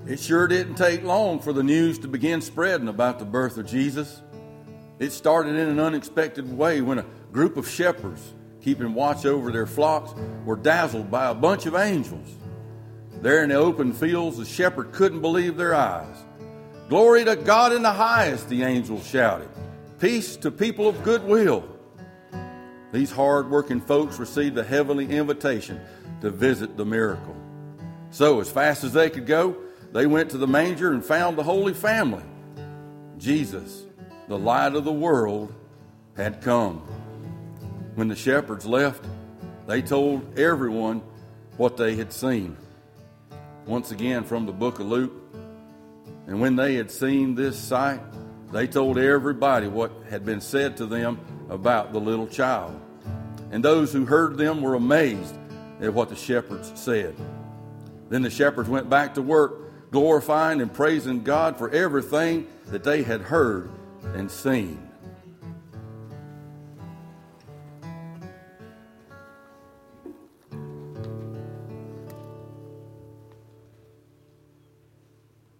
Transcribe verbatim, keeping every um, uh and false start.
It sure didn't take long for the news to begin spreading about the birth of Jesus. It started in an unexpected way when a group of shepherds, keeping watch over their flocks, were dazzled by a bunch of angels. There in the open fields, the shepherd couldn't believe their eyes. "Glory to God in the highest," the angels shouted. "Peace to people of good will." These hard-working folks received a heavenly invitation to visit the miracle. So, as fast as they could go, they went to the manger and found the Holy Family. Jesus, the light of the world, had come. When the shepherds left, they told everyone what they had seen. Once again from the book of Luke. And when they had seen this sight, they told everybody what had been said to them about the little child. And those who heard them were amazed at what the shepherds said. Then the shepherds went back to work, glorifying and praising God for everything that they had heard and seen.